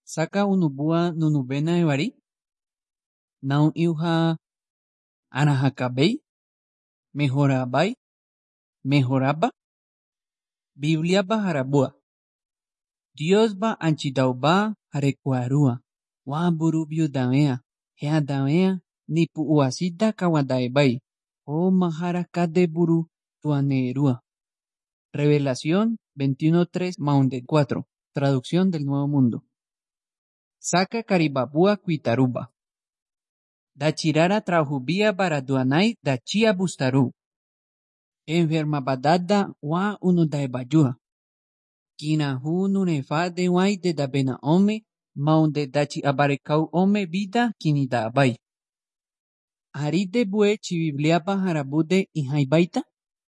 Saka unubua nunubena evari. Naun iuha anahakabei. Mejorabai. Mejoraba. Biblia ba harabua. Dios ba anchidauba harekuarua. Wa burubio damea. Hea damea nipu uasita kawadaebai. O mahara kadeburu tuanerua. Revelación 21:3 Maunde 4. Traducción del Nuevo Mundo. Saka karibabua kuitaruba. Dachirara trahubia baraduanai dachia bustaru. Enferma badada wa unudaebajua. Kina hu nunefa de wai de dabena ome maunde dachi abarekau ome vida kinida abai. Haride bue chi biblia pa harabude y haibaita.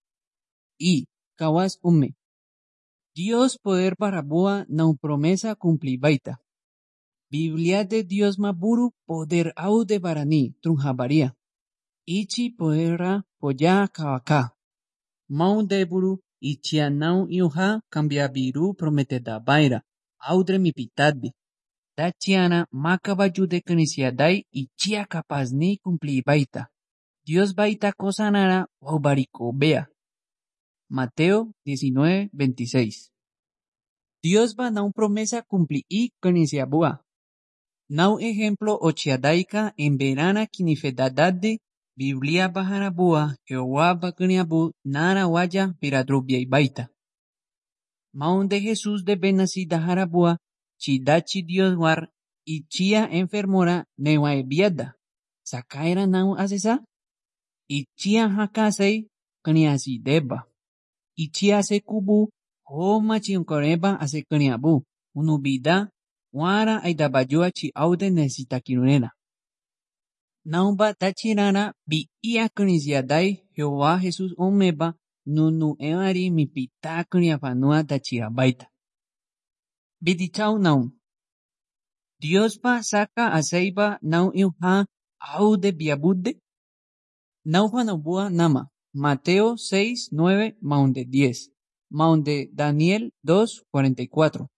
Y kawas ume. Dios poder barabua na promesa cumplibaita. Biblia de Dios maburu poder au de barani trunjabaria. Ichi poderra poya kawaka. Maun deburu ichianau iuha cambiabiru prometeda baira. Audre mi pitadbi. Dachiana makabayu de kenisiadai ichia capazni cumplibaita. Dios baita cosa nara waubariko bea. Mateo 19:26. Dios va na promesa cumpli y kenisiabua. Nau ejemplo ochiadaika en verana kinifedadade Biblia baharabua Jehová bakuniabu nara waya piradrubia y baita. Maun de Jesús de benacida harabua chidachi Dios war y chia enfermora newaebiada. Sakaira nau asesa? Y chia hakasei kaniasi deba. Y chia se kubu homa chionkoreba ase kaniabu. Unubida wara aidabayua chi aude necesita kirunera. Naumba tachirana bi ia kunisiadai Jehová Jesús omeba nunu evari mi pita kuniafanua tachirabaita. Bidichau naum. Dios pa saka aseiba nau iuha aude biabude. Naufa naubua nama. Mateo 6:9 Maunde 10. Maunde Daniel 2:44.